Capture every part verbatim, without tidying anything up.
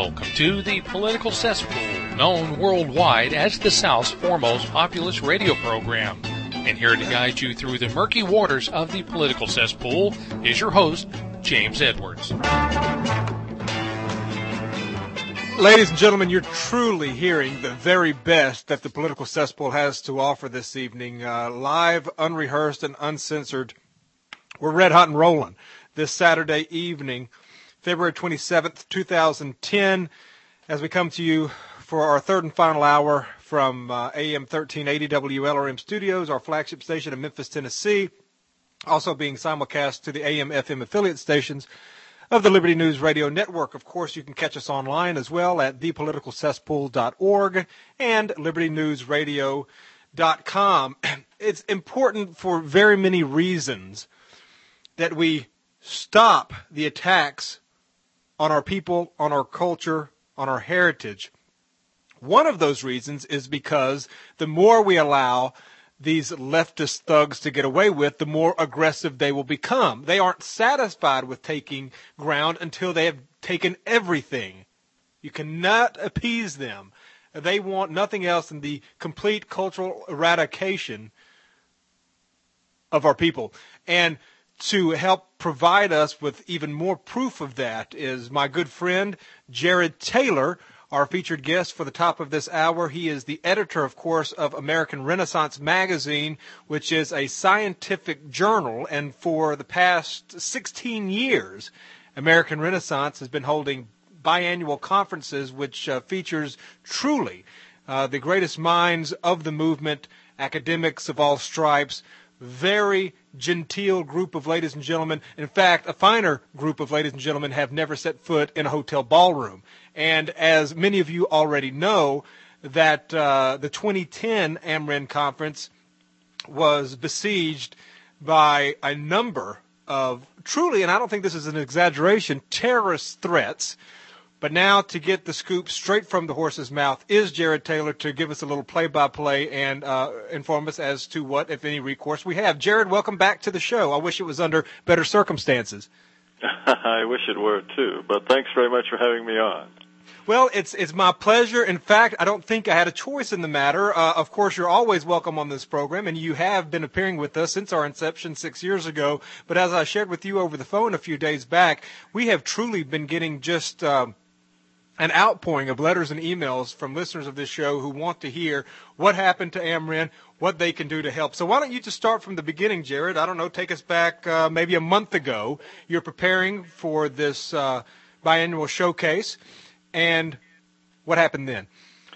Welcome to the Political Cesspool, known worldwide as the South's foremost populist radio program. And here to guide you through the murky waters of the political cesspool is your host, James Edwards. Ladies and gentlemen, you're truly hearing the very best that the political cesspool has to offer this evening. Uh, live, unrehearsed, and uncensored. We're red hot and rolling this Saturday evening, February twenty-seventh, twenty ten, as we come to you for our third and final hour from uh, A M thirteen eighty W L R M Studios, our flagship station in Memphis, Tennessee, also being simulcast to the A M F M affiliate stations of the Liberty News Radio Network. Of course, you can catch us online as well at the political cesspool dot org and liberty news radio dot com. It's important for very many reasons that we stop the attacks on our people, on our culture, on our heritage. One of those reasons is because the more we allow these leftist thugs to get away with, the more aggressive they will become. They aren't satisfied with taking ground until they have taken everything. You cannot appease them. They want nothing else than the complete cultural eradication of our people. And to help provide us with even more proof of that is my good friend, Jared Taylor, our featured guest for the top of this hour. He is the editor, of course, of American Renaissance Magazine, which is a scientific journal. And for the past sixteen years, American Renaissance has been holding biannual conferences, which uh, features truly uh, the greatest minds of the movement, academics of all stripes, very genteel group of ladies and gentlemen. In fact, a finer group of ladies and gentlemen have never set foot in a hotel ballroom. And as many of you already know, that uh, the twenty ten AmRen conference was besieged by a number of truly, and I don't think this is an exaggeration, terrorist threats. But now to get the scoop straight from the horse's mouth is Jared Taylor to give us a little play-by-play and uh, inform us as to what, if any, recourse we have. Jared, welcome back to the show. I wish it was under better circumstances. I wish it were, too. But thanks very much for having me on. Well, it's it's my pleasure. In fact, I don't think I had a choice in the matter. Uh, of course, you're always welcome on this program, and you have been appearing with us since our inception six years ago. But as I shared with you over the phone a few days back, we have truly been getting just uh, an outpouring of letters and emails from listeners of this show who want to hear what happened to AmRen, what they can do to help. So why don't you just start from the beginning, Jared? I don't know, take us back uh, maybe a month ago. You're preparing for this uh, biannual showcase, and what happened then?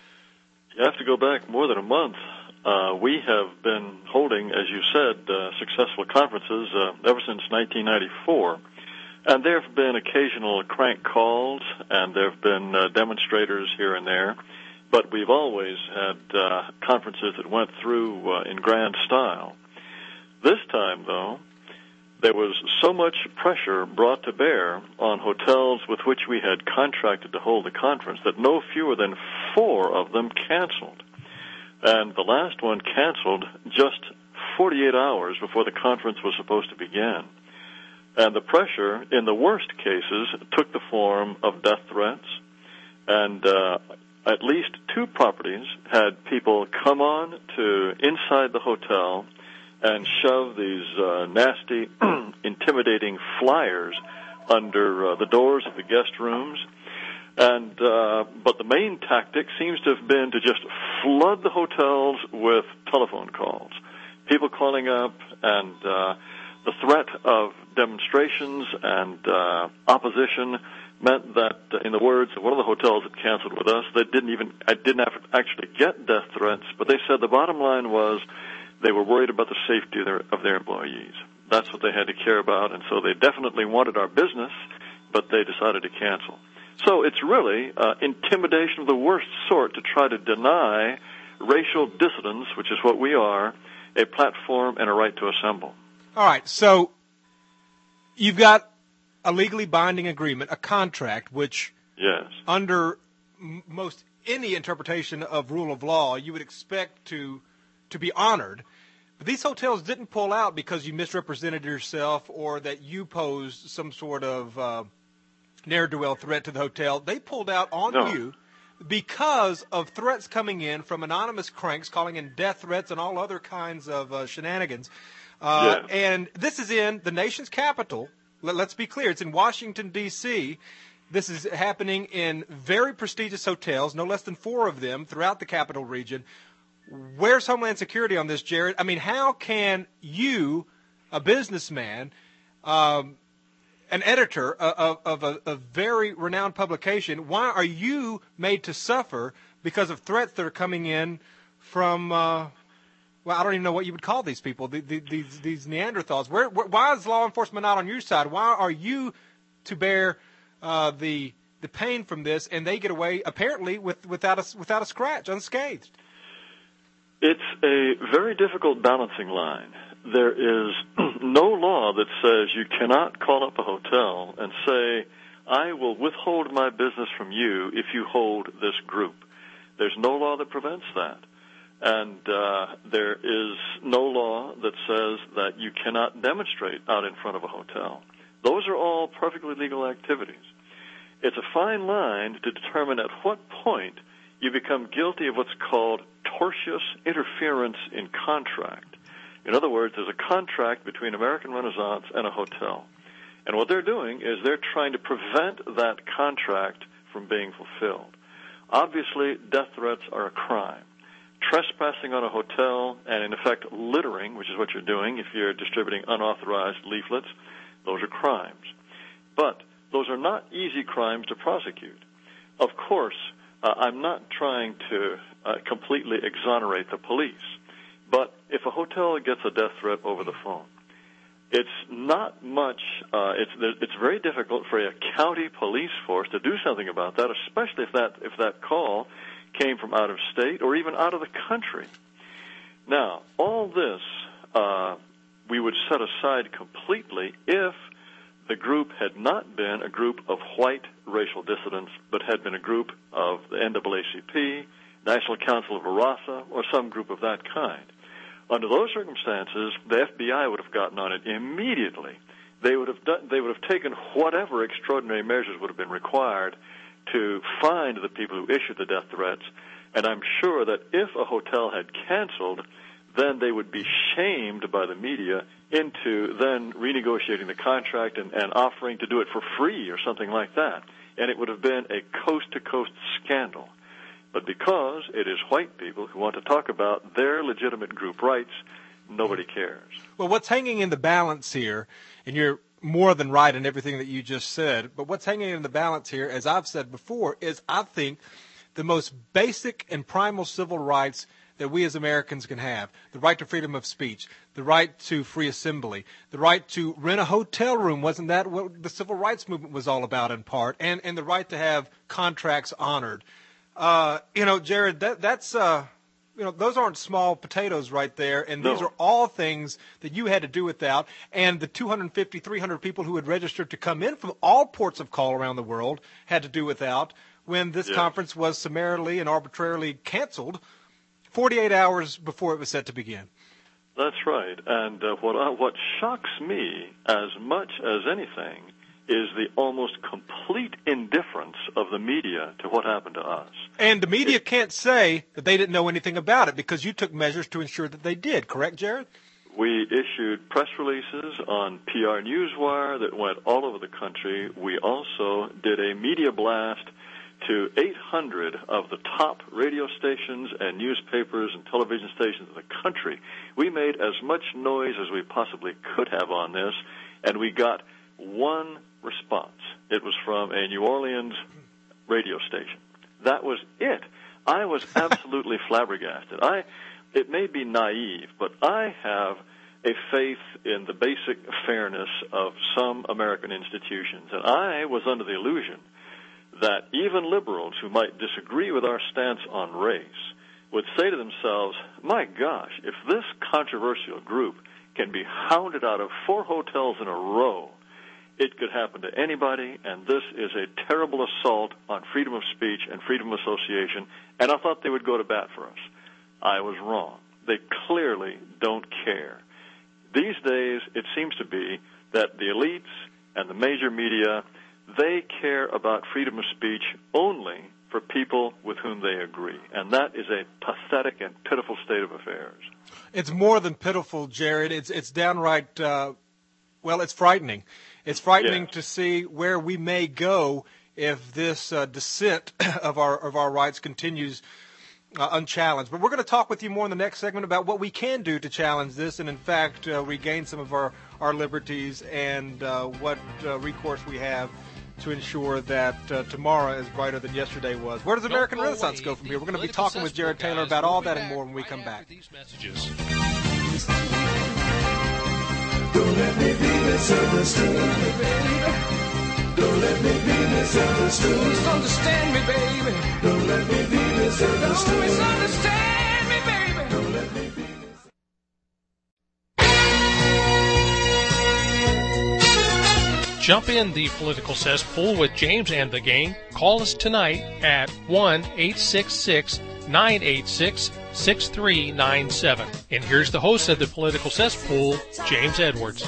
You have to go back more than a month. Uh, we have been holding, as you said, uh, successful conferences uh, ever since nineteen ninety-four. And there have been occasional crank calls, and there have been uh, demonstrators here and there. But we've always had uh, conferences that went through uh, in grand style. This time, though, there was so much pressure brought to bear on hotels with which we had contracted to hold the conference that no fewer than four of them canceled. And the last one canceled just forty-eight hours before the conference was supposed to begin. And the pressure, in the worst cases, took the form of death threats. And uh, at least two properties had people come on to inside the hotel and shove these uh, nasty, intimidating flyers under uh, the doors of the guest rooms. And uh, but the main tactic seems to have been to just flood the hotels with telephone calls. People calling up, and uh, the threat of demonstrations and uh, opposition meant that, uh, in the words of one of the hotels that canceled with us, they didn't even I didn't have to actually get death threats, but they said the bottom line was they were worried about the safety of their, of their employees. That's what they had to care about, and so they definitely wanted our business, but they decided to cancel. So it's really uh, intimidation of the worst sort to try to deny racial dissidents, which is what we are, a platform and a right to assemble. All right, so you've got a legally binding agreement, a contract, which yes, under m- most any interpretation of rule of law, you would expect to to be honored. But these hotels didn't pull out because you misrepresented yourself or that you posed some sort of uh, ne'er-do-well threat to the hotel. They pulled out on No. you because of threats coming in from anonymous cranks calling in death threats and all other kinds of uh, shenanigans. Uh, Yes. And this is in the nation's capital. Let, let's be clear. It's in Washington, D C This is happening in very prestigious hotels, no less than four of them throughout the capital region. Where's Homeland Security on this, Jared? I mean, how can you, a businessman, um, an editor of, of a, a very renowned publication, why are you made to suffer because of threats that are coming in from, uh, well, I don't even know what you would call these people, the, the, these, these Neanderthals. Where, where, why is law enforcement not on your side? Why are you to bear uh, the the pain from this, and they get away apparently with without a, without a scratch, unscathed? It's a very difficult balancing line. There is no law that says you cannot call up a hotel and say, I will withhold my business from you if you hold this group. There's no law that prevents that. And uh, there is no law that says that you cannot demonstrate out in front of a hotel. Those are all perfectly legal activities. It's a fine line to determine at what point you become guilty of what's called tortious interference in contract. In other words, there's a contract between American Renaissance and a hotel. And what they're doing is they're trying to prevent that contract from being fulfilled. Obviously, death threats are a crime. Trespassing on a hotel and, in effect, littering, which is what you're doing if you're distributing unauthorized leaflets, those are crimes. But those are not easy crimes to prosecute. Of course, uh, I'm not trying to uh, completely exonerate the police. But if a hotel gets a death threat over the phone, it's not much, uh, it's, it's very difficult for a county police force to do something about that, especially if that, if that call came from out of state or even out of the country. Now, all this uh, we would set aside completely if the group had not been a group of white racial dissidents, but had been a group of the N double A C P, National Council of Arasa, or some group of that kind. Under those circumstances, the F B I would have gotten on it immediately. They would have done, they would have taken whatever extraordinary measures would have been required to find the people who issued the death threats, and I'm sure that if a hotel had canceled, then they would be shamed by the media into then renegotiating the contract and, and offering to do it for free or something like that. And it would have been a coast-to-coast scandal. But because it is white people who want to talk about their legitimate group rights, nobody cares. Well, what's hanging in the balance here, and you're more than right in everything that you just said, but what's hanging in the balance here, as I've said before, is I think the most basic and primal civil rights that we as Americans can have: the right to freedom of speech, the right to free assembly, the right to rent a hotel room. Wasn't that what the civil rights movement was all about in part? And, and the right to have contracts honored. Uh, you know, Jared, that, that's, uh, you know, those aren't small potatoes right there. And these No. are all things that you had to do without. And the two hundred fifty, three hundred people who had registered to come in from all ports of call around the world had to do without when this Yes. conference was summarily and arbitrarily canceled forty-eight hours before it was set to begin. That's right. And uh, what uh, what shocks me as much as anything is the almost complete indifference of the media to what happened to us. And the media can't say that they didn't know anything about it because you took measures to ensure that they did, correct, Jared? We issued press releases on P R Newswire that went all over the country. We also did a media blast to eight hundred of the top radio stations and newspapers and television stations in the country. We made as much noise as we possibly could have on this, and we got one response. It was from a New Orleans radio station. That was it. I was absolutely flabbergasted. I, it may be naive, but I have a faith in the basic fairness of some American institutions, and I was under the illusion that even liberals who might disagree with our stance on race would say to themselves, my gosh, if this controversial group can be hounded out of four hotels in a row, it could happen to anybody, and this is a terrible assault on freedom of speech and freedom of association, and I thought they would go to bat for us. I was wrong. They clearly don't care. These days, it seems to be that the elites and the major media, they care about freedom of speech only for people with whom they agree. And that is a pathetic and pitiful state of affairs. It's more than pitiful, Jared. It's it's downright, uh, well, it's frightening. It's frightening yes. to see where we may go if this uh, descent of our of our rights continues uh, unchallenged. But we're going to talk with you more in the next segment about what we can do to challenge this and, in fact, uh, regain some of our, our liberties and uh, what uh, recourse we have to ensure that uh, tomorrow is brighter than yesterday was. Where does American Renaissance go from here? We're going to be talking with Jared Taylor about all that and more when we come back. Don't let me be misunderstood, baby. Don't let me be misunderstood. Misunderstand me, baby. Don't let me be misunderstood. Don't misunderstand me, baby. Don't let me be misunderstood. Jump in the political cesspool with James and the gang. Call us tonight at one eight six six, nine eight six, six three nine seven. And here's the host of the political cesspool, James Edwards.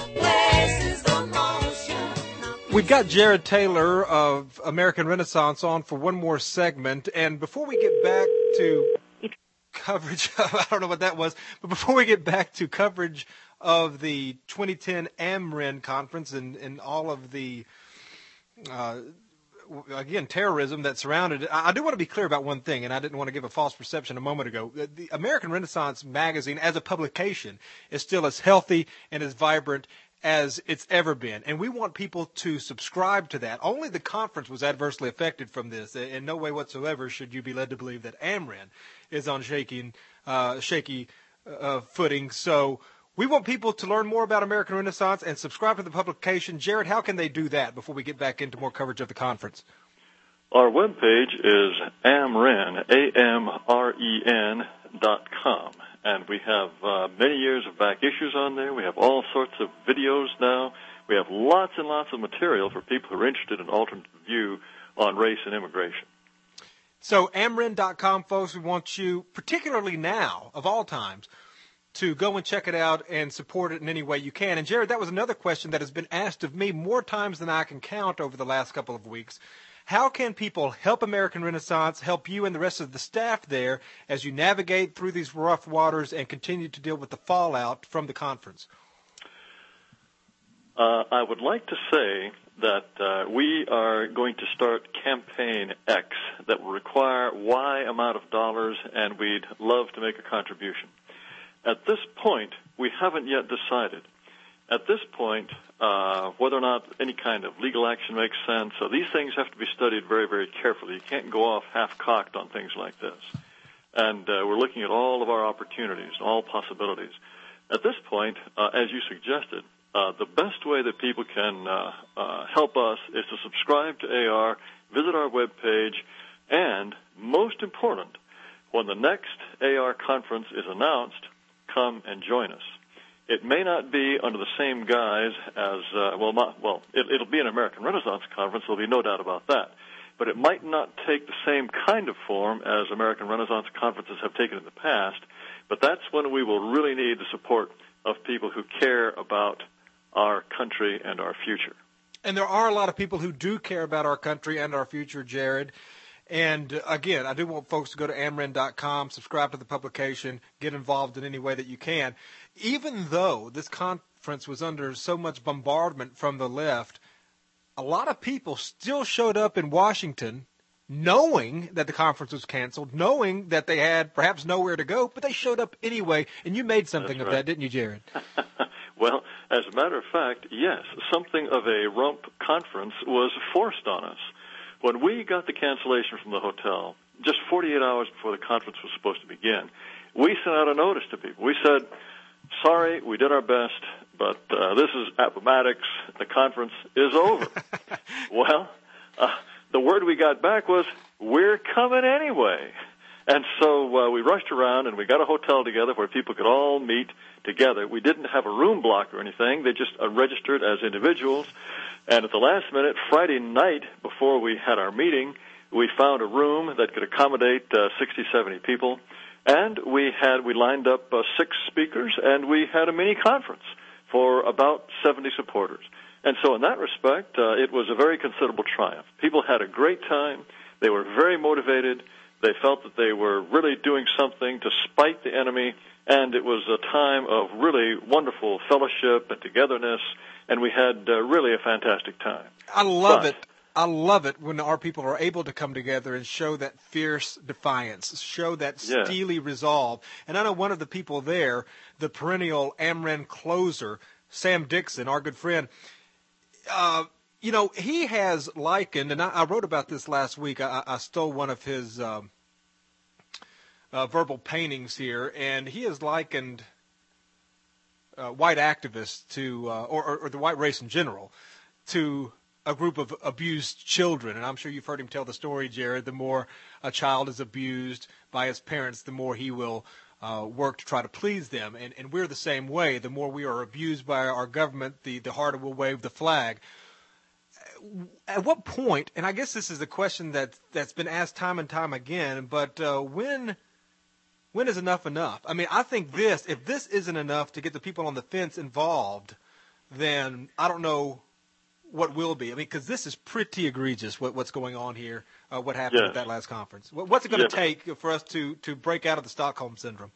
We've got Jared Taylor of American Renaissance on for one more segment. And before we get back to coverage, I don't know what that was, but before we get back to coverage of the twenty ten AmRen conference and, and all of the, uh, again, terrorism that surrounded it, I do want to be clear about one thing, and I didn't want to give a false perception a moment ago. The American Renaissance magazine, as a publication, is still as healthy and as vibrant as it's ever been. And we want people to subscribe to that. Only the conference was adversely affected from this. In no way whatsoever should you be led to believe that AmRen is on shaking, uh, shaky uh, footing. So we want people to learn more about American Renaissance and subscribe to the publication. Jared, how can they do that before we get back into more coverage of the conference? Our webpage is AmRen, A M R E N dot com. And we have uh, many years of back issues on there. We have all sorts of videos now. We have lots and lots of material for people who are interested in alternate view on race and immigration. So AmRen dot com, folks, we want you, particularly now, of all times, to go and check it out and support it in any way you can. And, Jared, that was another question that has been asked of me more times than I can count over the last couple of weeks. How can people help American Renaissance, help you and the rest of the staff there as you navigate through these rough waters and continue to deal with the fallout from the conference? Uh, I would like to say that uh, we are going to start Campaign X that will require Y amount of dollars, and we'd love to make a contribution. At this point, we haven't yet decided. At this point, uh, whether or not any kind of legal action makes sense, so these things have to be studied very, very carefully. You can't go off half-cocked on things like this. And uh, we're looking at all of our opportunities, all possibilities. At this point, uh, as you suggested, uh, the best way that people can uh, uh, help us is to subscribe to A R, visit our webpage, and, most important, when the next A R conference is announced, come and join us. It may not be under the same guise as, uh, well, not, well, it, it'll be an American Renaissance conference, there'll be no doubt about that. But it might not take the same kind of form as American Renaissance conferences have taken in the past, but that's when we will really need the support of people who care about our country and our future. And there are a lot of people who do care about our country and our future, Jared. And, uh, again, I do want folks to go to AmRen dot com, subscribe to the publication, get involved in any way that you can. Even though this conference was under so much bombardment from the left, a lot of people still showed up in Washington knowing that the conference was canceled, knowing that they had perhaps nowhere to go, but they showed up anyway. And you made something That's of right. that, didn't you, Jared? Well, as a matter of fact, yes, something of a rump conference was forced on us. When we got the cancellation from the hotel, just forty-eight hours before the conference was supposed to begin, we sent out a notice to people. We said, sorry, we did our best, but uh, this is Appomattox. The conference is over. Well, uh, the word we got back was, we're coming anyway. And so uh, we rushed around and we got a hotel together where people could all meet together. We didn't have a room block or anything. They just uh, registered as individuals. And at the last minute, Friday night, before we had our meeting, we found a room that could accommodate uh, sixty, seventy people. And we had we lined up uh, six speakers, and we had a mini conference for about seventy supporters. And so in that respect, uh, it was a very considerable triumph. People had a great time. They were very motivated. They felt that they were really doing something to spite the enemy, and it was a time of really wonderful fellowship and togetherness, and we had uh, really a fantastic time. I love but, it. I love it when our people are able to come together and show that fierce defiance, show that yeah. steely resolve. And I know one of the people there, the perennial Ameren closer, Sam Dixon, our good friend, uh, you know, he has likened, and I, I wrote about this last week. I, I stole one of his um, uh, verbal paintings here, and he has likened uh, white activists to, uh, or, or, or the white race in general, to a group of abused children. And I'm sure you've heard him tell the story, Jared. The more a child is abused by his parents, the more he will uh, work to try to please them. And, and we're the same way. The more we are abused by our government, the, the harder we'll wave the flag. At what point, and I guess this is the question that, that's been asked time and time again, but uh, when when is enough enough? I mean, I think this, if this isn't enough to get the people on the fence involved, then I don't know what will be. I mean, because this is pretty egregious, what, what's going on here, uh, what happened yes. at that last conference. What's it going to yes. take for us to, to break out of the Stockholm Syndrome?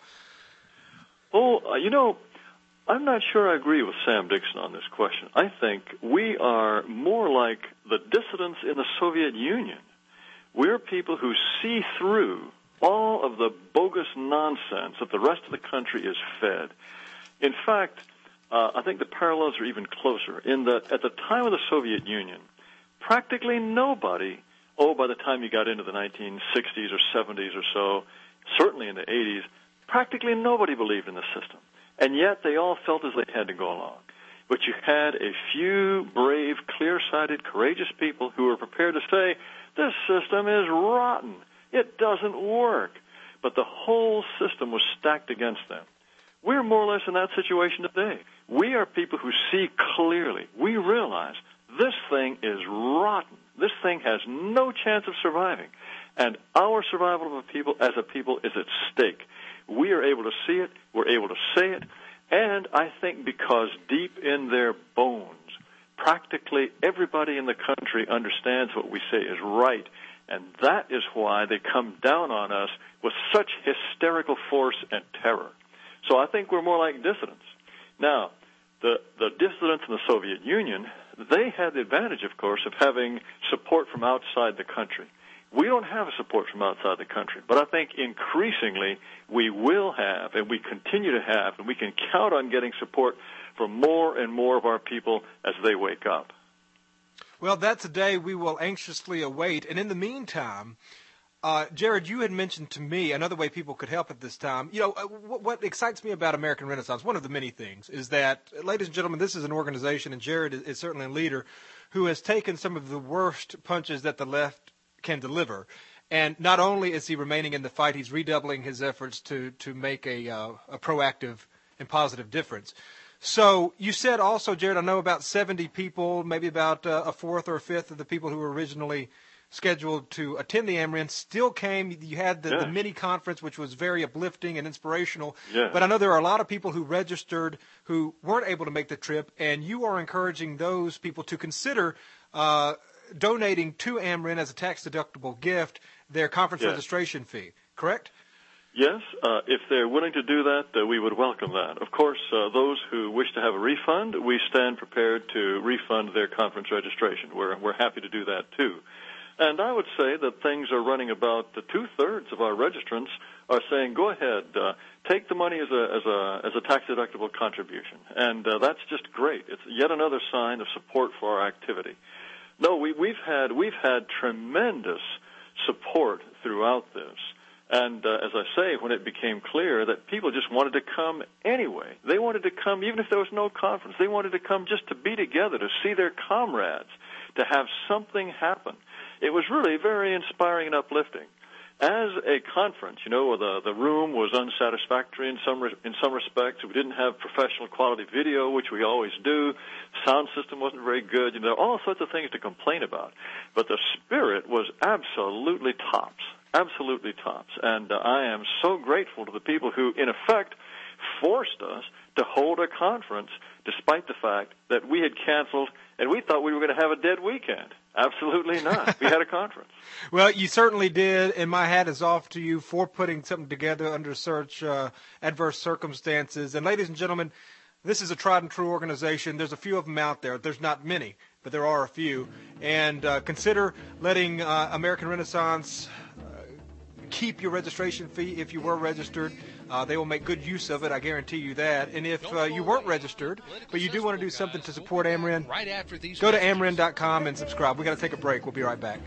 Oh, uh, you know, I'm not sure I agree with Sam Dixon on this question. I think we are more like the dissidents in the Soviet Union. We're people who see through all of the bogus nonsense that the rest of the country is fed. In fact, uh, I think the parallels are even closer in that at the time of the Soviet Union, practically nobody, oh, by the time you got into the nineteen sixties or seventies or so, certainly in the eighties, practically nobody believed in the system. And yet they all felt as they had to go along. But you had a few brave, clear-sighted, courageous people who were prepared to say, this system is rotten. It doesn't work. But the whole system was stacked against them. We're more or less in that situation today. We are people who see clearly. We realize this thing is rotten. This thing has no chance of surviving. And our survival of a people as a people is at stake. We are able to see it, we're able to say it, and I think because deep in their bones, practically everybody in the country understands what we say is right, and that is why they come down on us with such hysterical force and terror. So I think we're more like dissidents. Now, the, the dissidents in the Soviet Union, they had the advantage, of course, of having support from outside the country. We don't have support from outside the country, but I think increasingly we will have, and we continue to have, and we can count on getting support from more and more of our people as they wake up. Well, that's a day we will anxiously await. And in the meantime, uh, Jared, you had mentioned to me another way people could help at this time. You know, uh, what, what excites me about American Renaissance, one of the many things, is that, ladies and gentlemen, this is an organization, and Jared is, is certainly a leader, who has taken some of the worst punches that the left can deliver. And not only is he remaining in the fight, he's redoubling his efforts to, to make a, uh, a proactive and positive difference. So you said also, Jared, I know about seventy people, maybe about uh, a fourth or a fifth of the people who were originally scheduled to attend the Ameren still came. You had the, yes. the mini conference, which was very uplifting and inspirational. Yes. But I know there are a lot of people who registered who weren't able to make the trip, and you are encouraging those people to consider uh, donating to Ameren as a tax-deductible gift their conference yes. registration fee, correct? Yes, uh, if they're willing to do that, uh, we would welcome that. Of course, uh, those who wish to have a refund, we stand prepared to refund their conference registration. We're, we're happy to do that, too. And I would say that things are running about the two-thirds of our registrants are saying, go ahead, uh, take the money as a, as a, as a tax-deductible contribution. And uh, that's just great. It's yet another sign of support for our activity. No, we, we've had we've had tremendous support throughout this. And uh, as I say, when it became clear that people just wanted to come anyway, they wanted to come even if there was no conference. They wanted to come just to be together, to see their comrades, to have something happen. It was really very inspiring and uplifting. As a conference, you know, the the room was unsatisfactory in some re- in some respects. We didn't have professional quality video, which we always do. Sound system wasn't very good. You know, all sorts of things to complain about. But the spirit was absolutely tops, absolutely tops. And uh, I am so grateful to the people who, in effect, forced us to hold a conference despite the fact that we had canceled and we thought we were going to have a dead weekend. Absolutely not. We had a conference. Well, you certainly did, and my hat is off to you for putting something together under such uh, adverse circumstances. And ladies and gentlemen, this is a tried and true organization. There's a few of them out there. There's not many, but there are a few. And uh, consider letting uh, American Renaissance uh, keep your registration fee if you were registered. Uh, they will make good use of it, I guarantee you that. And if uh, you weren't registered, but you do want to do something to support AmRen, go to amren dot com and subscribe. We've got to take a break. We'll be right back.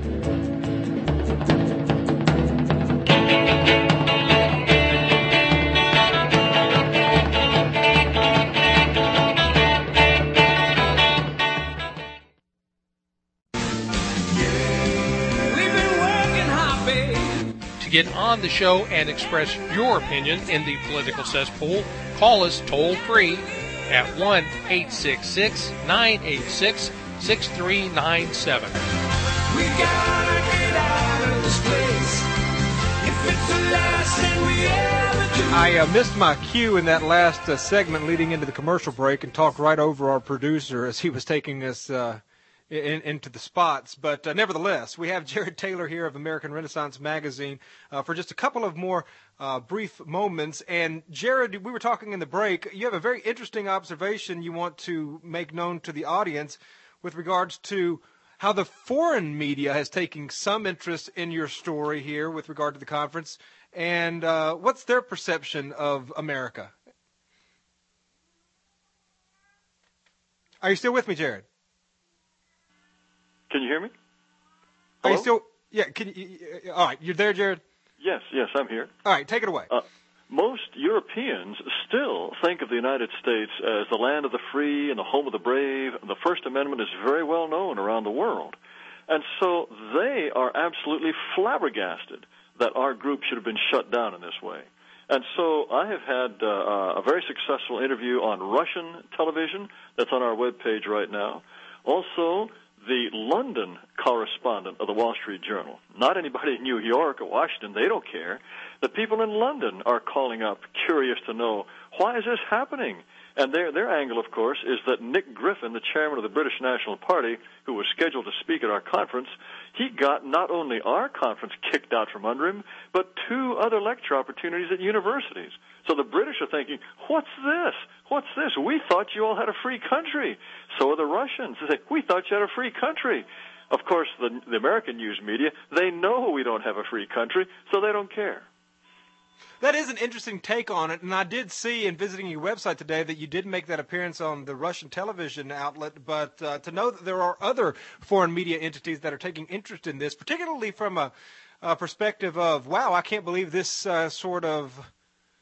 Get on the show and express your opinion in the political cesspool, call us toll free at one eight six six, nine eight six, six three nine seven. We gotta get out of this place. If it's the last thing we ever do. I uh, missed my cue in that last uh, segment leading into the commercial break and talked right over our producer as he was taking us uh, In, into the spots. But uh, nevertheless, we have Jared Taylor here of American Renaissance Magazine uh, for just a couple of more uh, brief moments. And Jared, we were talking in the break, you have a very interesting observation you want to make known to the audience with regards to how the foreign media has taken some interest in your story here with regard to the conference. And uh, what's their perception of America? Are you still with me, Jared? Can you hear me? Are Hello? you still? Yeah. Can you? All right. You're there, Jared? Yes, yes, I'm here. All right. Take it away. Uh, most Europeans still think of the United States as the land of the free and the home of the brave. The First Amendment is very well known around the world. And so they are absolutely flabbergasted that our group should have been shut down in this way. And so I have had uh, a very successful interview on Russian television that's on our webpage right now. Also, the London correspondent of the Wall Street Journal, not anybody in New York or Washington, they don't care. The people in London are calling up, curious to know, why is this happening? And their their angle, of course, is that Nick Griffin, the chairman of the British National Party, who was scheduled to speak at our conference, he got not only our conference kicked out from under him, but two other lecture opportunities at universities. So the British are thinking, what's this? What's this? We thought you all had a free country. So are the Russians. They say, we thought you had a free country. Of course, the, the American news media, they know we don't have a free country, so they don't care. That is an interesting take on it, and I did see in visiting your website today that you did make that appearance on the Russian television outlet, but uh, to know that there are other foreign media entities that are taking interest in this, particularly from a, a perspective of, wow, I can't believe this uh, sort of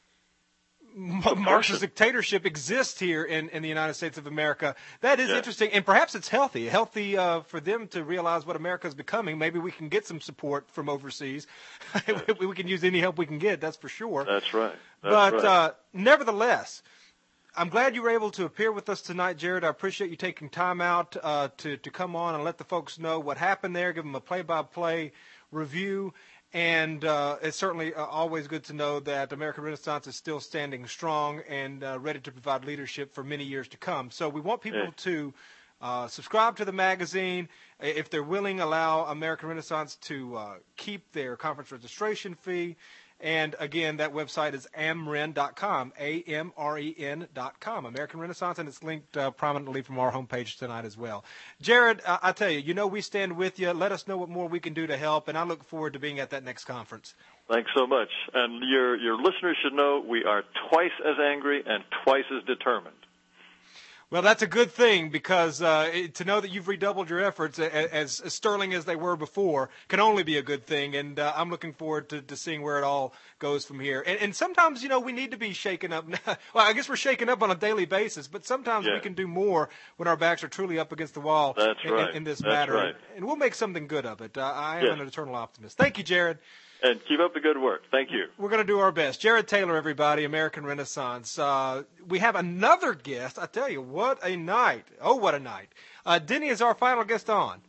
Marxist dictatorship exists here in, in the United States of America. That is yeah. interesting, and perhaps it's healthy, healthy uh, for them to realize what America is becoming. Maybe we can get some support from overseas. Yeah. We can use any help we can get, that's for sure. That's right. That's but right. Uh, nevertheless, I'm glad you were able to appear with us tonight, Jared. I appreciate you taking time out uh, to, to come on and let the folks know what happened there, give them a play-by-play review. And uh, it's certainly uh, always good to know that American Renaissance is still standing strong and uh, ready to provide leadership for many years to come. So we want people yeah. to uh, subscribe to the magazine. If they're willing, allow American Renaissance to uh, keep their conference registration fee. And, again, that website is amren dot com, A M R E N dot com, American Renaissance, and it's linked uh, prominently from our homepage tonight as well. Jared, uh, I tell you, you know we stand with you. Let us know what more we can do to help, and I look forward to being at that next conference. Thanks so much. And your your listeners should know we are twice as angry and twice as determined. Well, that's a good thing because uh, it, to know that you've redoubled your efforts as, as sterling as they were before can only be a good thing, and uh, I'm looking forward to, to seeing where it all goes from here. And, and sometimes, you know, we need to be shaken up. Well, I guess we're shaken up on a daily basis, but sometimes yeah. we can do more when our backs are truly up against the wall That's in, right. in, in this That's matter. right. And we'll make something good of it. Uh, I am yeah. an eternal optimist. Thank you, Jared. And keep up the good work. Thank you. We're going to do our best. Jared Taylor, everybody, American Renaissance. Uh, we have another guest. I tell you, what a night. Oh, what a night. Uh, Denny is our final guest on.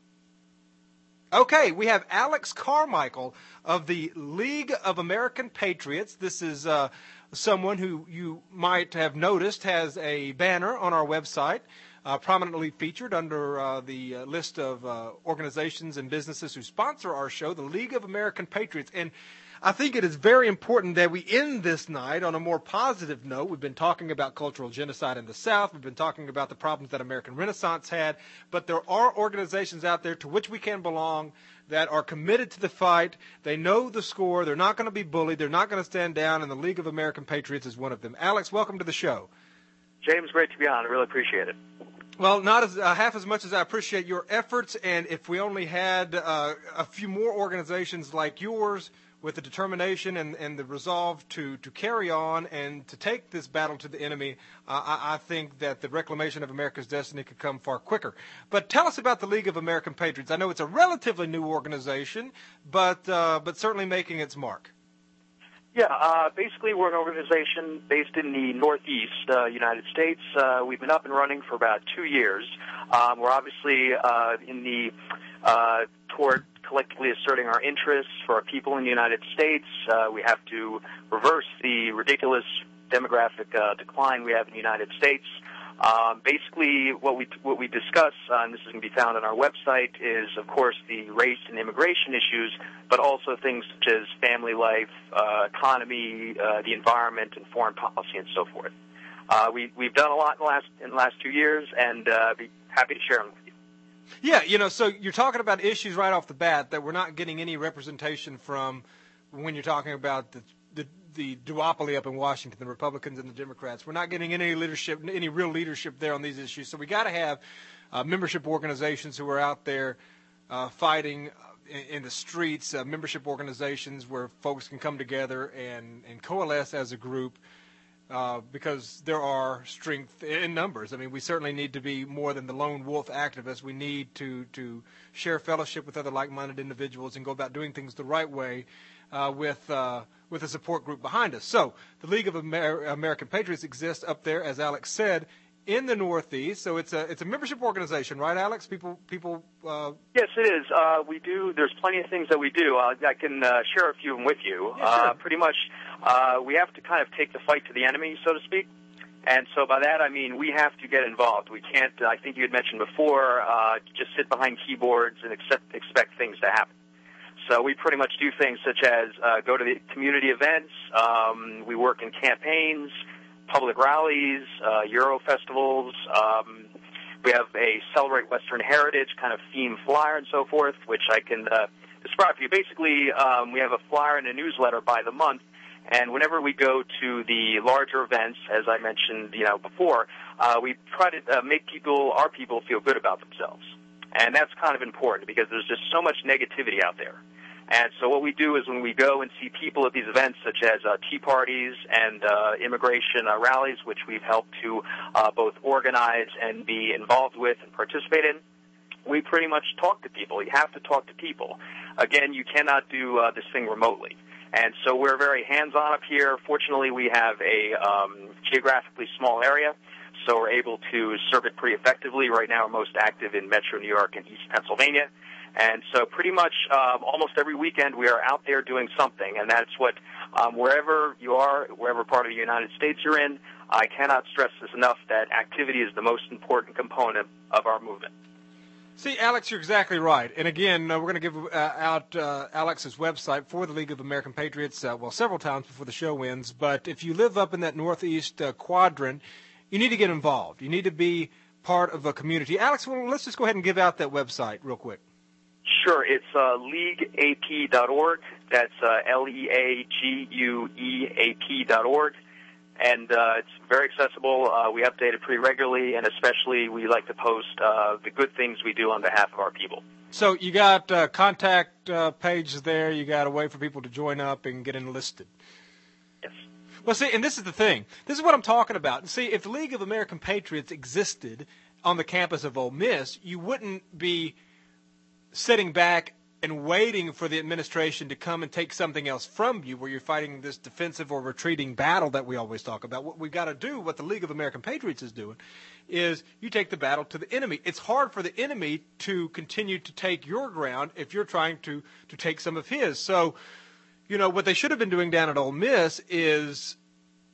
Okay, we have Alex Carmichael of the League of American Patriots. This is uh, someone who you might have noticed has a banner on our website, uh, prominently featured under uh, the uh, list of uh, organizations and businesses who sponsor our show, the League of American Patriots. And I think it is very important that we end this night on a more positive note. We've been talking about cultural genocide in the South. We've been talking about the problems that American Renaissance had. But there are organizations out there to which we can belong that are committed to the fight. They know the score. They're not going to be bullied. They're not going to stand down, and the League of American Patriots is one of them. Alex, welcome to the show. James, great to be on. I really appreciate it. Well, not as uh, half as much as I appreciate your efforts, and if we only had uh, a few more organizations like yours with the determination and, and the resolve to, to carry on and to take this battle to the enemy, uh, I, I think that the reclamation of America's destiny could come far quicker. But tell us about the League of American Patriots. I know it's a relatively new organization, but uh, but certainly making its mark. Yeah, uh, basically we're an organization based in the Northeast uh, United States. Uh, we've been up and running for about two years. Um, we're obviously uh, in the uh, toward collectively asserting our interests for our people in the United States. Uh, we have to reverse the ridiculous demographic uh, decline we have in the United States. Um, basically, what we what we discuss, uh, and this is going to be found on our website, is, of course, the race and immigration issues, but also things such as family life, uh, economy, uh, the environment, and foreign policy, and so forth. Uh, we, we've done a lot in the last in the last two years, and uh, be happy to share them with you. Yeah, you know, so you're talking about issues right off the bat that we're not getting any representation from when you're talking about the the, the duopoly up in Washington, the Republicans and the Democrats. We're not getting any leadership, any real leadership there on these issues. So we got to have uh, membership organizations who are out there uh, fighting in, in the streets, uh, membership organizations where folks can come together and, and coalesce as a group. Uh, because there are strength in numbers. I mean, we certainly need to be more than the lone wolf activists. We need to, to share fellowship with other like-minded individuals and go about doing things the right way uh, with uh, with a support group behind us. So the League of Amer- American Patriots exists up there, as Alex said, in the Northeast. So it's a it's a membership organization, right, Alex? People people. Uh... Yes, it is. Uh, we do. There's plenty of things that we do. Uh, I can uh, share a few of them with you. Yeah, sure. Uh, pretty much, uh, we have to kind of take the fight to the enemy, so to speak. And so by that I mean we have to get involved. We can't. I think you had mentioned before, uh, just sit behind keyboards and accept, expect things to happen. So we pretty much do things such as uh, go to the community events. Um, we work in campaigns, public rallies, uh, Euro festivals. Um, we have a Celebrate Western Heritage kind of theme flyer and so forth, which I can uh, describe for you. Basically, um, we have a flyer and a newsletter by the month, and whenever we go to the larger events, as I mentioned, you know, before, uh, we try to uh, make people, our people, feel good about themselves. And that's kind of important because there's just so much negativity out there. And so what we do is when we go and see people at these events, such as uh, tea parties and uh, immigration uh, rallies, which we've helped to uh, both organize and be involved with and participate in, we pretty much talk to people. You have to talk to people. Again, you cannot do uh, this thing remotely. And so we're very hands-on up here. Fortunately, we have a um, geographically small area, so we're able to serve it pretty effectively. Right now, we're most active in Metro New York and East Pennsylvania. And so pretty much um, almost every weekend we are out there doing something, and that's what, um, wherever you are, wherever part of the United States you're in, I cannot stress this enough that activity is the most important component of our movement. See, Alex, you're exactly right. And again, uh, we're going to give uh, out uh, Alex's website for the League of American Patriots, uh, well, several times before the show ends. But if you live up in that northeast uh, quadrant, you need to get involved. You need to be part of a community. Alex, well, let's just go ahead and give out that website real quick. Sure. It's uh, league a p dot org. That's uh, L E A G U E A P dot org. And uh, it's very accessible. Uh, we update it pretty regularly, and especially we like to post uh, the good things we do on behalf of our people. So you got uh, contact uh, pages there. You got a way for people to join up and get enlisted. Yes. Well, see, and this is the thing. This is what I'm talking about. See, if the League of American Patriots existed on the campus of Ole Miss, you wouldn't be sitting back and waiting for the administration to come and take something else from you, where you're fighting this defensive or retreating battle that we always talk about. What we've got to do, what the League of American Patriots is doing, is you take the battle to the enemy. It's hard for the enemy to continue to take your ground if you're trying to, to take some of his. So, you know, what they should have been doing down at Ole Miss is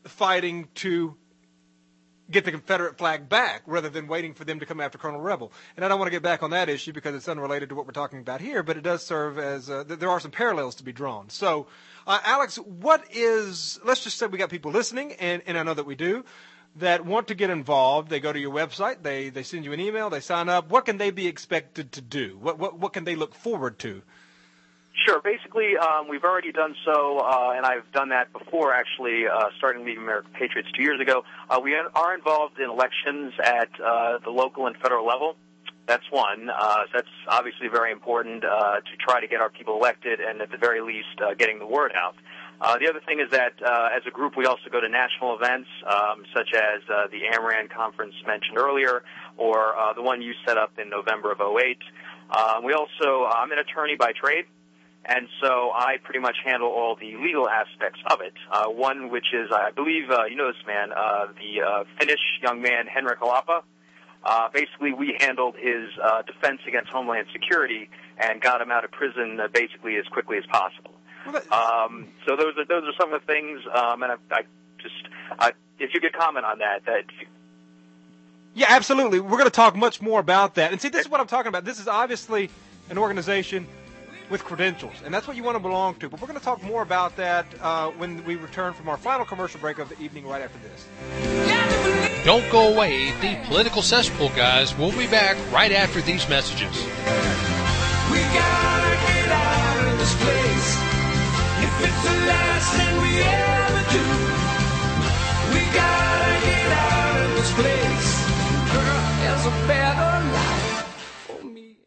fighting to get the Confederate flag back rather than waiting for them to come after Colonel Rebel. And I don't want to get back on that issue because it's unrelated to what we're talking about here, but it does serve as uh, th- there are some parallels to be drawn. So, uh, Alex, what is, let's just say we got people listening, and, and I know that we do, that want to get involved. They go to your website, they, they send you an email, they sign up. What can they be expected to do? What, what, what can they look forward to? Sure. Basically, um, we've already done so, uh, and I've done that before, actually, uh, starting League of American Patriots two years ago. Uh, we are involved in elections at uh, the local and federal level. That's one. Uh, that's obviously very important uh, to try to get our people elected and, at the very least, uh, getting the word out. Uh, the other thing is that, uh, as a group, we also go to national events, um, such as uh, the AMRAN conference mentioned earlier, or uh, the one you set up in November of oh eight. Uh, we also, I'm an attorney by trade. And so I pretty much handle all the legal aspects of it. Uh, one which is, I believe, uh, you know this man, uh, the uh, Finnish young man, Henrik Alapa. Uh, basically, we handled his uh, defense against Homeland Security and got him out of prison uh, basically as quickly as possible. Um, so those are those are some of the things, um, and I, I just, I, if you could comment on that, that. Yeah, absolutely. We're going to talk much more about that. And see, this is what I'm talking about. This is obviously an organization with credentials, and that's what you want to belong to. But we're going to talk more about that uh, when we return from our final commercial break of the evening right after this. Don't go away. The Political Cesspool guys will be back right after these messages. We gotta get out of this place. If it's the last thing we ever do, we gotta get out of this place. Girl, there's a better life for me.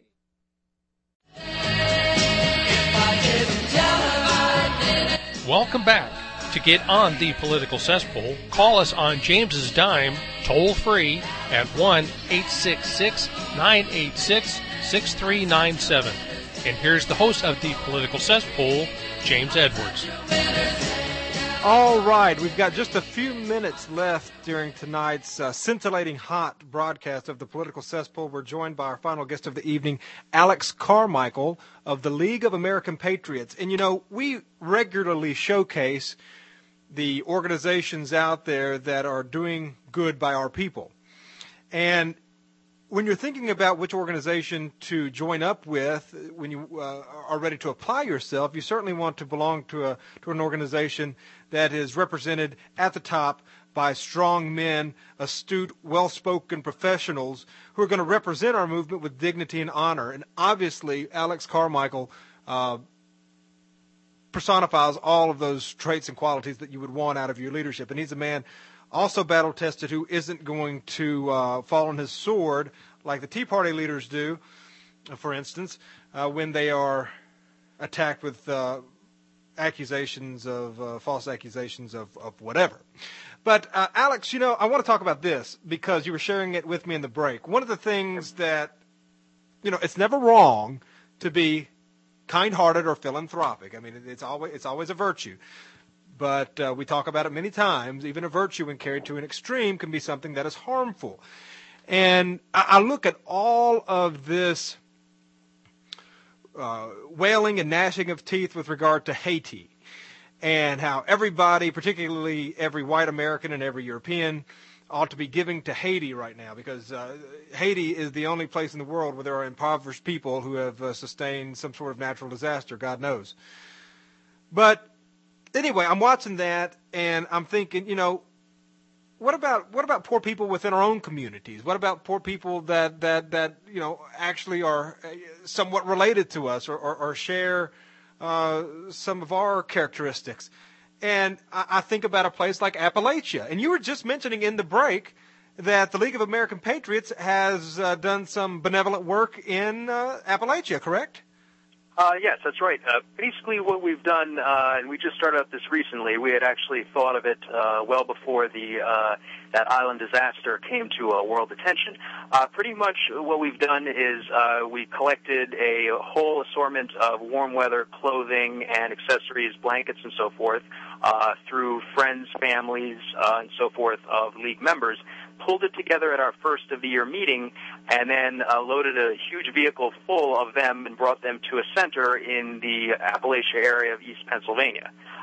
Welcome back. To get on the Political Cesspool, call us on James's dime, toll free, at one eight six six, nine eight six, six three nine seven. And here's the host of the Political Cesspool, James Edwards. All right, we've got just a few minutes left during tonight's uh, scintillating hot broadcast of the Political Cesspool. We're joined by our final guest of the evening, Alex Carmichael of the League of American Patriots. And, you know, we regularly showcase the organizations out there that are doing good by our people. And when you're thinking about which organization to join up with, when you uh, are ready to apply yourself, you certainly want to belong to a to an organization that is represented at the top by strong men, astute, well-spoken professionals who are going to represent our movement with dignity and honor. And obviously, Alex Carmichael uh, personifies all of those traits and qualities that you would want out of your leadership. And he's a man also battle-tested who isn't going to uh, fall on his sword like the Tea Party leaders do, for instance, uh, when they are attacked with uh, accusations of, uh, false accusations of, of whatever. But, uh, Alex, you know, I want to talk about this because you were sharing it with me in the break. One of the things that, you know, it's never wrong to be kind-hearted or philanthropic. I mean, it's always it's always a virtue. But uh, we talk about it many times. Even a virtue, when carried to an extreme, can be something that is harmful. And I, I look at all of this uh, wailing and gnashing of teeth with regard to Haiti, and how everybody, particularly every white American and every European, ought to be giving to Haiti right now, because uh, Haiti is the only place in the world where there are impoverished people who have uh, sustained some sort of natural disaster, God knows. But anyway, I'm watching that, and I'm thinking, you know, what about what about poor people within our own communities? What about poor people that, that, that you know, actually are somewhat related to us or, or, or share uh, some of our characteristics? And I, I think about a place like Appalachia. And you were just mentioning in the break that the League of American Patriots has uh, done some benevolent work in uh, Appalachia, correct? Uh, yes, that's right. Uh, basically what we've done, uh, and we just started up this recently, we had actually thought of it uh, well before the uh, that island disaster came to uh, world attention. Uh, pretty much what we've done is uh, we collected a whole assortment of warm weather clothing and accessories, blankets and so forth, uh, through friends, families, uh, and so forth of League members, pulled it together at our first of the year meeting, and then uh, loaded a huge vehicle full of them and brought them to a center in the Appalachia area of East Pennsylvania.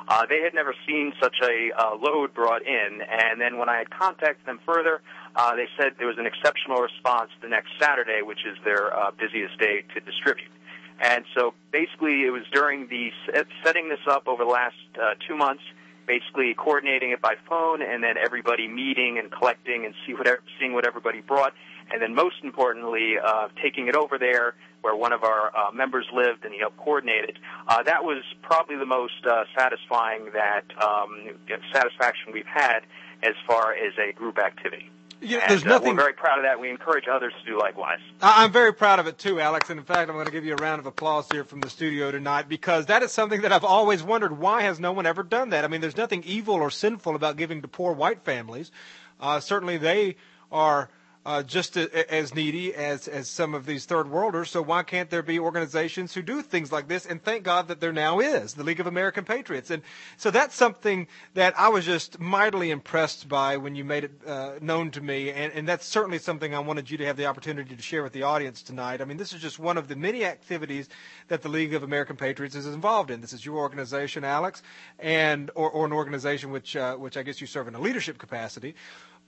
Uh, they had never seen such a uh, load brought in, and then when I had contacted them further, uh, they said there was an exceptional response the next Saturday, which is their uh, busiest day to distribute. And so basically it was during the setting this up over the last uh, two months, basically coordinating it by phone, and then everybody meeting and collecting and see what, seeing what everybody brought, and then most importantly, uh, taking it over there where one of our uh, members lived and he helped coordinate it. Uh, that was probably the most uh, satisfying that um, satisfaction we've had as far as a group activity. Yeah, and, there's nothing. Uh, we're very proud of that. We encourage others to do likewise. I'm very proud of it too, Alex. And in fact, I'm going to give you a round of applause here from the studio tonight, because that is something that I've always wondered. Why has no one ever done that? I mean, there's nothing evil or sinful about giving to poor white families. Uh, certainly they are uh, just a, as needy as, as some of these third worlders. So why can't there be organizations who do things like this? And thank God that there now is, the League of American Patriots. And so that's something that I was just mightily impressed by when you made it uh, known to me. And, and that's certainly something I wanted you to have the opportunity to share with the audience tonight. I mean, this is just one of the many activities that the League of American Patriots is involved in. This is your organization, Alex, and or, or an organization which uh, which I guess you serve in a leadership capacity.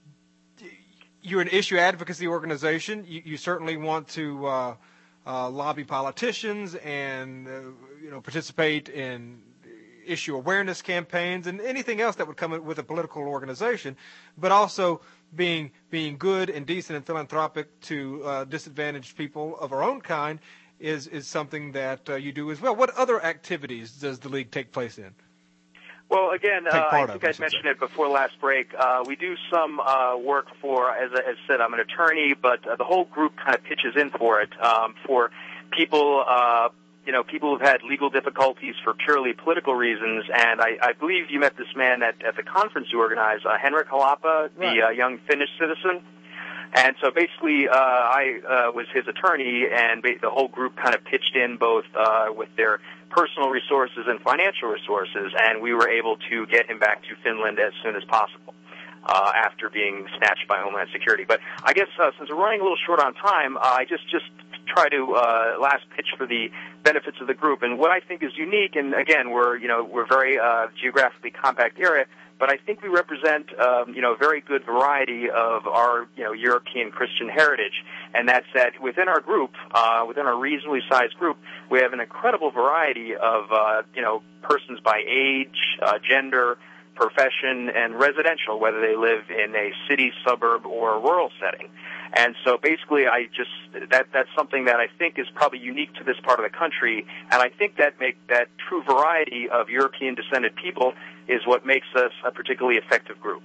You're an issue advocacy organization. You, you certainly want to uh, uh, lobby politicians and uh, you know participate in issue awareness campaigns and anything else that would come with a political organization, but also being being good and decent and philanthropic to uh, disadvantaged people of our own kind is is something that uh, you do as well. What other activities does the League take place in? Well, again, uh, I think I I'd mentioned it before last break. Uh, we do some uh, work for, as I as said, I'm an attorney, but uh, the whole group kind of pitches in for it, um, for people, uh, you know, people who've had legal difficulties for purely political reasons. And I, I believe you met this man at, at the conference you organized, uh, Henrik Halapa, right. the uh, young Finnish citizen. And so basically, uh, I uh, was his attorney, and ba- the whole group kind of pitched in both uh, with their personal resources and financial resources, and we were able to get him back to Finland as soon as possible uh, after being snatched by Homeland Security. But I guess uh, since we're running a little short on time, uh, I just just try to uh, last pitch for the benefits of the group. And what I think is unique, and again, we're you know we're very uh, geographically compact area, but I think we represent, um, you know, a very good variety of our, you know, European Christian heritage, and that's that within our group, uh, within our reasonably sized group, we have an incredible variety of, uh, you know, persons by age, uh, gender, profession, and residential, whether they live in a city, suburb, or a rural setting. And so basically I just, that, that's something that I think is probably unique to this part of the country, and I think that make that true variety of European descended people is what makes us a particularly effective group.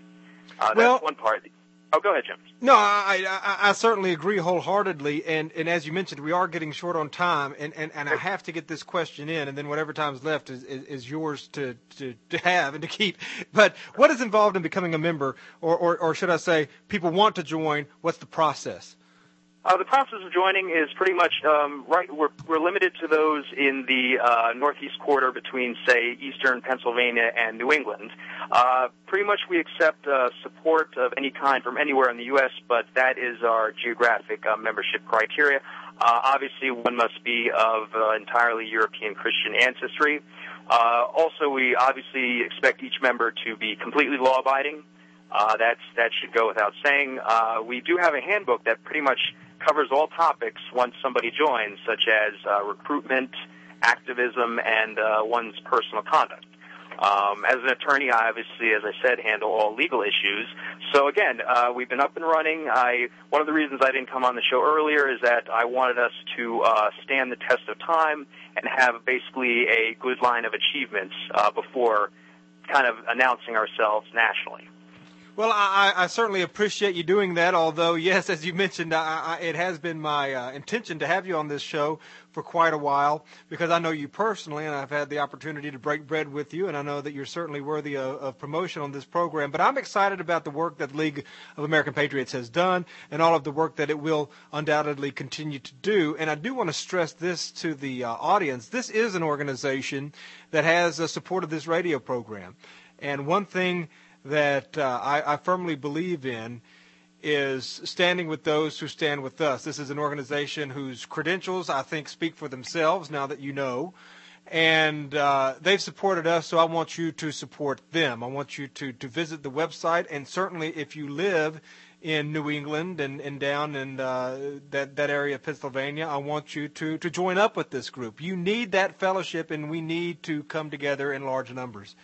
Uh, well, that's one part. Oh, go ahead, Jim. No, I, I, I certainly agree wholeheartedly, and, and as you mentioned, we are getting short on time, and, and, and I have to get this question in, and then whatever time's left is, is, is yours to, to, to have and to keep. But what is involved in becoming a member, or, or, or should I say, people want to join, what's the process? Uh, the process of joining is pretty much um, right. We're, we're limited to those in the uh, northeast quarter between, say, eastern Pennsylvania and New England. Uh, pretty much, we accept uh, support of any kind from anywhere in the U S, but that is our geographic uh, membership criteria. Uh, obviously, one must be of uh, entirely European Christian ancestry. Uh, also, we obviously expect each member to be completely law-abiding. Uh, that's that should go without saying. Uh, we do have a handbook that pretty much covers all topics once somebody joins, such as uh, recruitment, activism, and uh, one's personal conduct. Um, as an attorney, I obviously, as I said, handle all legal issues. So again, uh, we've been up and running. I, one of the reasons I didn't come on the show earlier is that I wanted us to uh, stand the test of time and have basically a good line of achievements uh, before kind of announcing ourselves nationally. Well, I, I certainly appreciate you doing that, although, yes, as you mentioned, I, I, it has been my uh, intention to have you on this show for quite a while, because I know you personally, and I've had the opportunity to break bread with you, and I know that you're certainly worthy of, of promotion on this program. But I'm excited about the work that the League of American Patriots has done and all of the work that it will undoubtedly continue to do. And I do want to stress this to the uh, audience. This is an organization that has uh, supported this radio program. And one thing that uh, I, I firmly believe in is standing with those who stand with us. This is an organization whose credentials, I think, speak for themselves now that you know. And uh, they've supported us, so I want you to support them. I want you to, to visit the website, and certainly if you live in New England and, and down in uh, that, that area of Pennsylvania, I want you to, to join up with this group. You need that fellowship, and we need to come together in large numbers.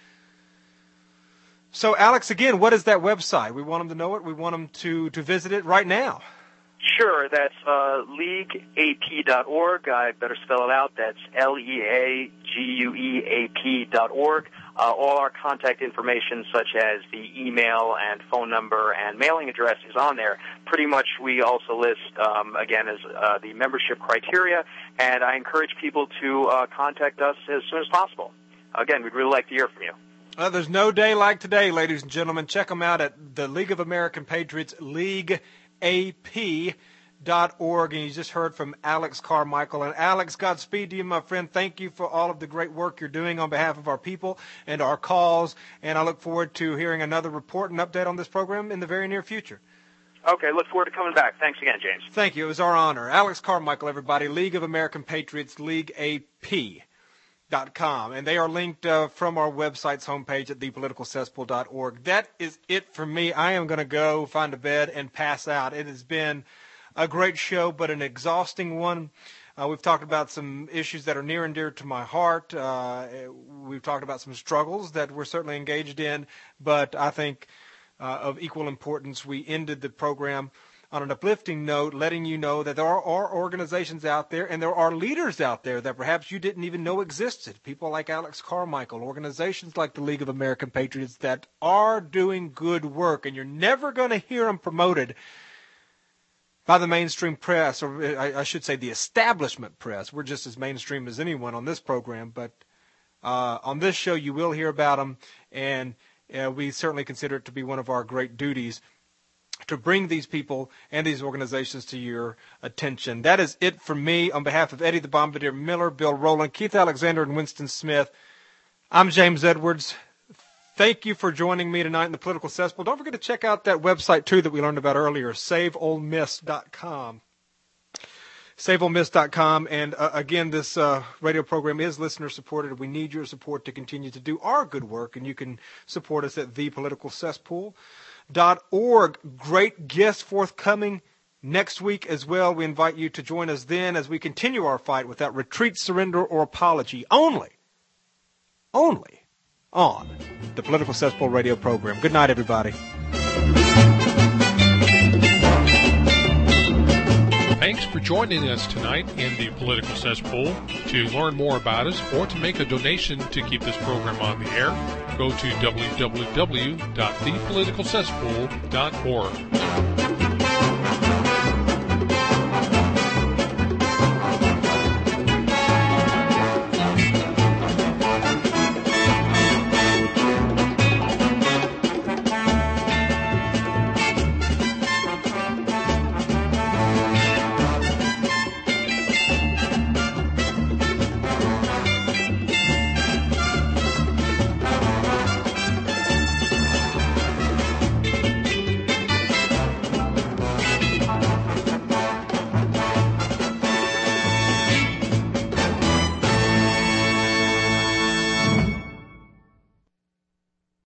So, Alex, again, what is that website? We want them to know it. We want them to, to visit it right now. Sure, that's uh, league a p dot org. I better spell it out. That's L E A G U E A P dot org. Uh, all our contact information, such as the email and phone number and mailing address, is on there. Pretty much we also list, um, again, as uh, the membership criteria, and I encourage people to uh, contact us as soon as possible. Again, we'd really like to hear from you. Uh, there's no day like today, ladies and gentlemen. Check them out at the League of American Patriots, league a p dot org, and you just heard from Alex Carmichael. And Alex, Godspeed to you, my friend. Thank you for all of the great work you're doing on behalf of our people and our cause, and I look forward to hearing another report and update on this program in the very near future. Okay, look forward to coming back. Thanks again, James. Thank you. It was our honor. Alex Carmichael, everybody, League of American Patriots, league a p dot com, and they are linked uh, from our website's homepage at the political cesspool dot org. That is it for me. I am going to go find a bed and pass out. It has been a great show, but an exhausting one. Uh, we've talked about some issues that are near and dear to my heart. Uh, we've talked about some struggles that we're certainly engaged in, but I think uh, of equal importance, we ended the program on an uplifting note, letting you know that there are, are organizations out there and there are leaders out there that perhaps you didn't even know existed. People like Alex Carmichael, organizations like the League of American Patriots that are doing good work, and you're never going to hear them promoted by the mainstream press, or I, I should say the establishment press. We're just as mainstream as anyone on this program, but uh, on this show you will hear about them, and uh, we certainly consider it to be one of our great duties to bring these people and these organizations to your attention. That is it for me. On behalf of Eddie the Bombardier Miller, Bill Rowland, Keith Alexander, and Winston Smith, I'm James Edwards. Thank you for joining me tonight in the Political Cesspool. Don't forget to check out that website, too, that we learned about earlier, save ole miss dot com. save ole miss dot com. And, uh, again, this uh, radio program is listener-supported. We need your support to continue to do our good work, and you can support us at the political cesspool dot org. Great guests forthcoming next week as well. We invite you to join us then as we continue our fight without retreat, surrender, or apology. Only, only on the Political Cesspool radio program. Good night, everybody. Thanks for joining us tonight in the Political Cesspool. To learn more about us or to make a donation to keep this program on the air, go to w w w dot the political cesspool dot org.